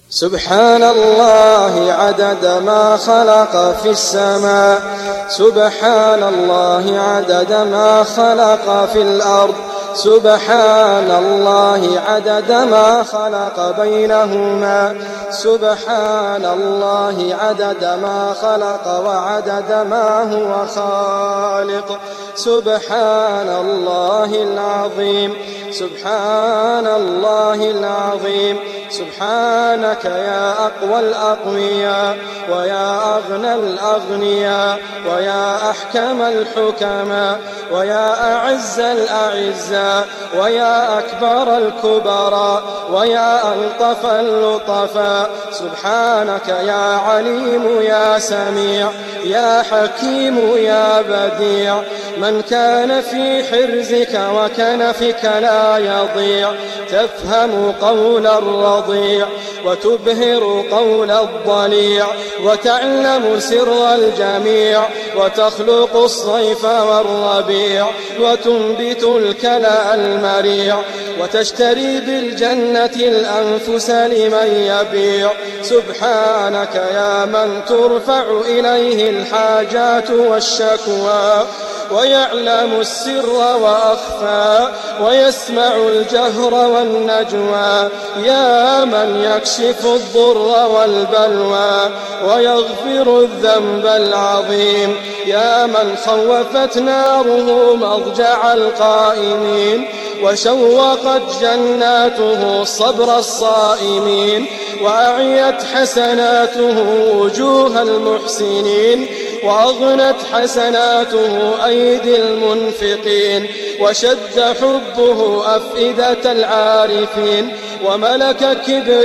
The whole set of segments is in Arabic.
سبحان الله عدد ما خلق في السماء، سبحان الله عدد ما خلق في الأرض، سبحان الله عدد ما خلق بينهما، سبحان الله عدد ما خلق وعدد ما هو خالق. سبحان الله العظيم، سبحان الله العظيم. سبحانك يا أقوى الأقوياء ويا أغنى الأغنياء ويا أحكم الحكماء ويا أعز الأعزاء ويا أكبر الكبراء ويا ألطف اللطفاء. سبحانك يا عليم يا سميع يا حكيم يا بديع. من كان في حرزك وكنفك لا يضيع، تفهم قول الرضيع وتبهر قول الضليع، وتعلم سر الجميع، وتخلق الصيف والربيع، وتنبت الكلأ المريع، وتشتري بالجنة الأنفس لمن يبيع. سبحانك يا من ترفع إليه الحاجات والشكوى، ويعلم السر وأخفى، ويسمع الجهر والنجوى. يا من يكشف الضر والبلوى ويغفر الذنب العظيم. يا من خوفت ناره مضجع القائمين، وشوقت جناته صبر الصائمين، وأعيت حسناته وجوه المحسنين، وأغنت حسناته أيدي المنفقين، وشد حبه أفئدة العارفين، وملك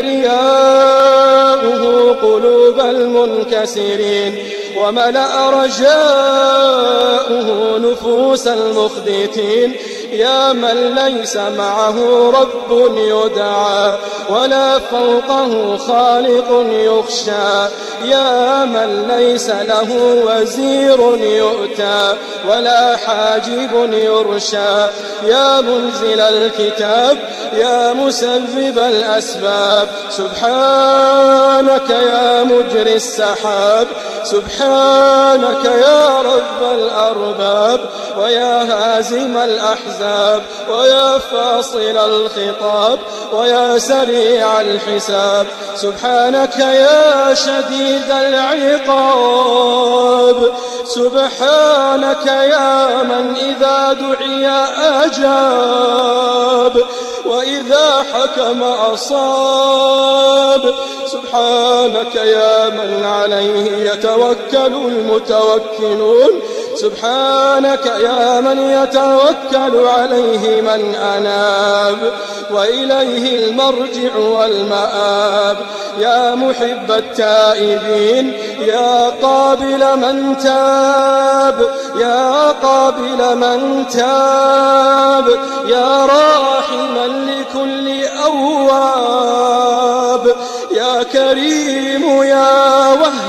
كبرياؤه قلوب المنكسرين، وملأ رجاؤه نفوس المخبتين. يا من ليس معه رب يدعى ولا فوقه خالق يخشى، يا من ليس له وزير يؤتى ولا حاجب يرشى. يا منزل الكتاب يا مسبب الأسباب، سبحانك يا مجري السحاب، سبحانك يا رب الأرباب، ويا هازم الأحزاب، ويا فاصل الخطاب، ويا سريع الحساب. سبحانك يا شديد العقاب، سبحانك يا من إذا دعي أجاب وإذا حكم أصاب. سبحانك يا من عليه يتوكل المتوكلون، سبحانك يا من يتوكل عليه من أناب، وإليه المرجع والمآب. يا محب التائبين يا قابل من تاب، يا قابل من تاب، يا راحما لكل أواب، يا كريم يا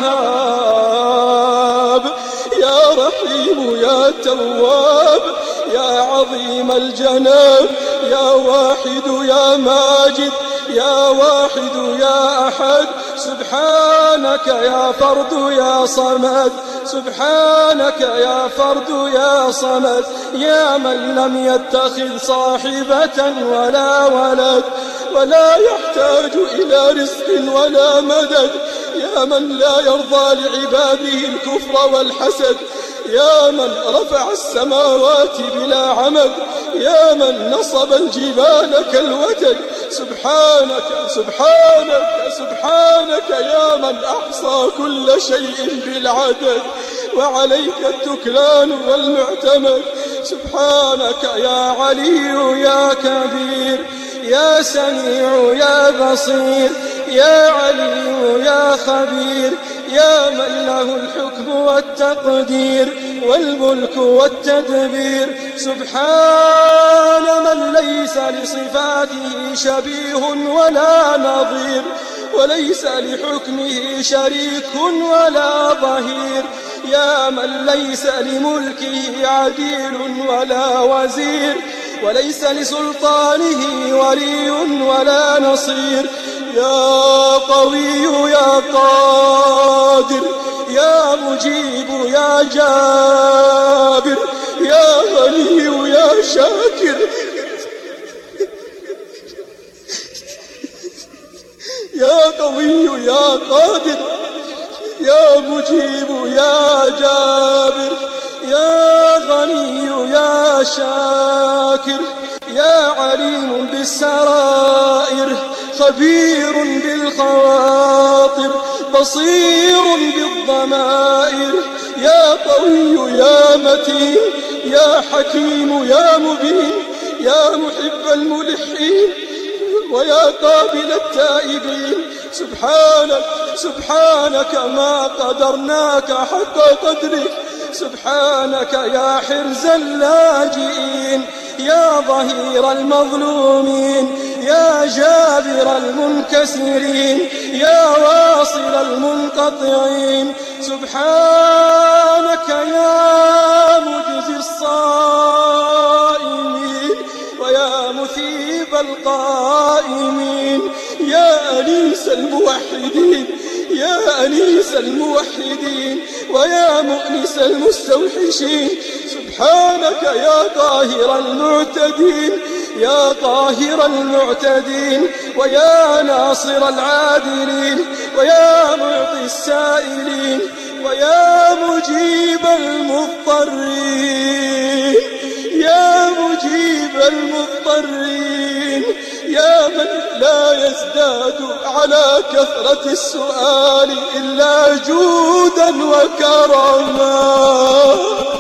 وهاب، يا رحيم يا تواب، يا عظيم الجناب، يا واحد يا ماجد، يا واحد يا أحد. سبحانك يا فرد يا صمد، سبحانك يا فرد يا صمد. يا من لم يتخذ صاحبة ولا ولد ولا يحتاج إلى رزق ولا مدد، يا من لا يرضى لعباده الكفر والحسد، يا من رفع السماوات بلا عمد، يا من نصب الجبال كالوتد. سبحانك سبحانك سبحانك يا من أحصى كل شيء بالعدد، وعليك التكلان والمعتمد. سبحانك يا علي يا كبير، يا سميع يا بصير، يا علي يا خبير، يا من له الحكم والتقدير والملك والتدبير. سبحان من ليس لصفاته شبيه ولا نظير، وليس لحكمه شريك ولا ظهير. يا من ليس لملكه عديل ولا وزير، وليس لسلطانه ولي ولا نصير. يا قوي يا قادر يا مجيب يا جابر يا غني يا شاكر يا قوي يا قادر يا مجيب يا جابر يا غني يا شاكر يا عليم بالسرائر خبير بالخواطر بصير بالضمائر يا قوي يا متين يا حكيم يا مبين يا محب الملحين ويا قابل التائبين سبحانك ما قدرناك حق قدرك سبحانك يا حرز اللاجئين يا ظهير المظلومين يا جابر المنكسرين يا واصل المنقطعين سبحانك يا مجزي الصائمين ويا مثيب القائمين يا أنيس الموحدين يا أنيس الموحدين ويا مؤنس المستوحشين سبحانك يا قاهر المعتدين يا قاهر المعتدين ويا ناصر العادلين ويا معطي السائلين ويا مجيب المضطرين يا مجيب المضطرين يا من لا يزداد على كثرة السؤال إلا جودا وكرما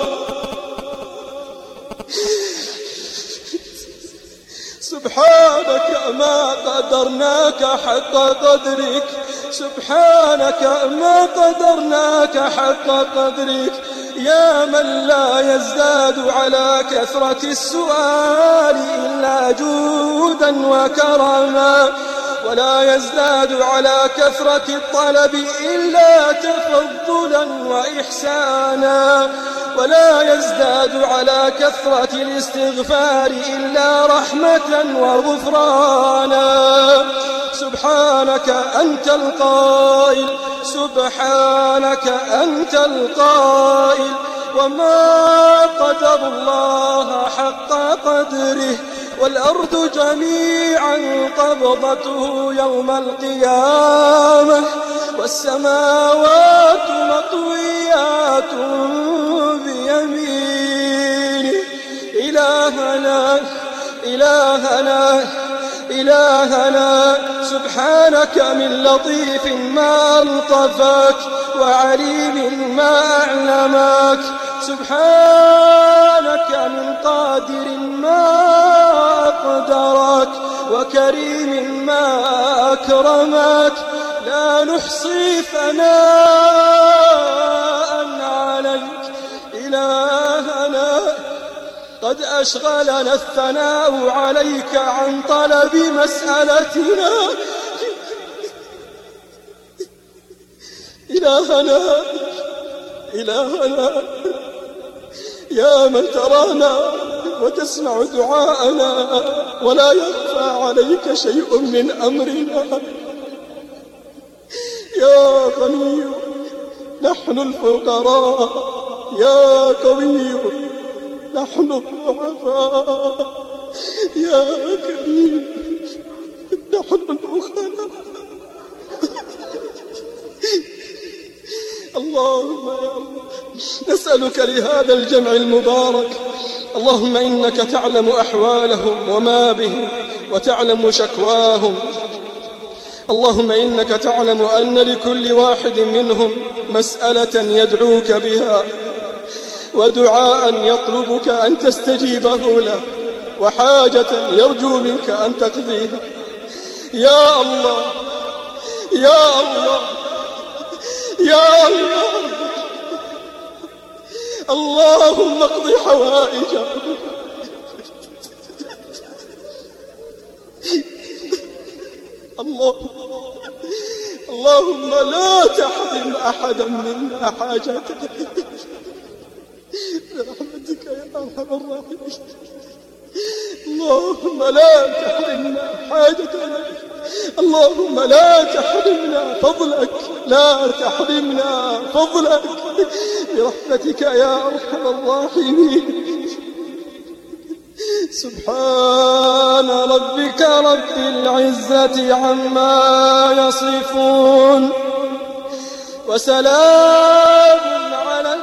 سبحانك ما قدرناك حق قدرك سبحانك ما قدرناك حق قدرك يا من لا يزداد على كثرة السؤال إلا جودا وكرما ولا يزداد على كثرة الطلب إلا تفضلا وإحسانا ولا يزداد على كثرة الاستغفار إلا رحمة وغفرانا سبحانك أنت القائل سبحانك أنت القائل وما قدر الله حق قدره والأرض جميعا قبضته يوم القيامة والسماوات مطويات بيمينه إلهنا إلهنا إلهنا سبحانك من لطيف ما الطفاك وعليم ما أعلماك سبحانك من قادر ما أقدرك وكريم ما أكرمك لا نحصي ثناء عليك إلهنا قد أشغلنا الثناء عليك عن طلب مسألتنا إلهنا يا من ترانا وتسمع دعاءنا ولا يخفى عليك شيء من أمرنا يا غني نحن الفقراء يا قوي نحن الضعفاء يا كريم نحن البخلاء اللهم يا الله نسألك لهذا الجمع المبارك اللهم إنك تعلم أحوالهم وما بهم وتعلم شكواهم اللهم إنك تعلم أن لكل واحد منهم مسألة يدعوك بها ودعاء يطلبك أن تستجيبه له وحاجة يرجو منك أن تقضيها يا الله يا الله يا الله اللهم اقض حوائجه اللهم لا تحرم أحدا منا حاجته برحمتك يا أرحم الراحمين اللهم لا تحرمنا حاجتنا اللهم لا تحرمنا فضلك، لا تحرمنا فضلك برحمتك يا أرحم الراحمين. سبحان ربك رب العزة عما يصفون، وسلام على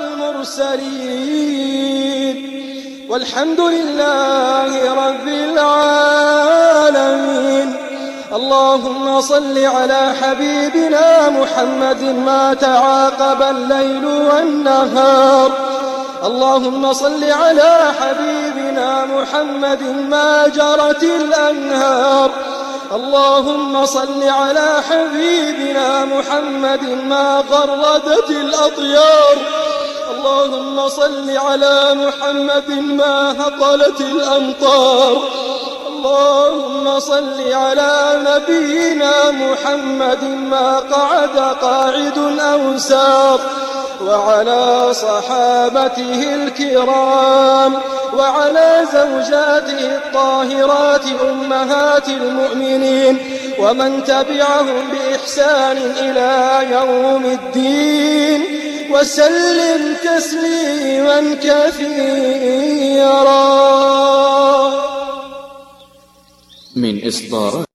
المرسلين، والحمد لله رب العالمين. اللهم صل على حبيبنا محمد ما تعاقب الليل والنهار. اللهم صل على حبيبنا محمد ما جرت الأنهار. اللهم صل على حبيبنا محمد ما غردت الأطيار. اللهم صل على محمد ما هطلت الأمطار. اللهم صل على نبينا محمد ما قعد قاعد أو سار، وعلى صحابته الكرام، وعلى زوجاته الطاهرات أمهات المؤمنين، ومن تبعهم بإحسان إلى يوم الدين، وسلم تسليما كثيرا. من إصدارات